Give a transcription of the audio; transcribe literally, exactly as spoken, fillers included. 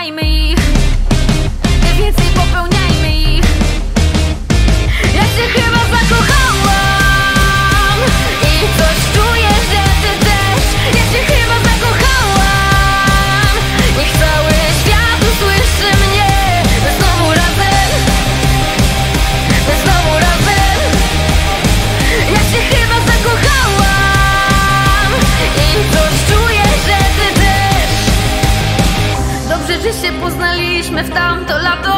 popełniajmy ich, więcej popełniajmy ich. Ja się chyba zakochałam i coś czuję, że ty też. Ja się chyba zakochałam, niech cały świat usłyszy mnie. My znowu razem, my znowu razem. Ja się chyba zakochałam i coś czuję, że ty też. Dobrze, że się poznaliśmy w tamto lato.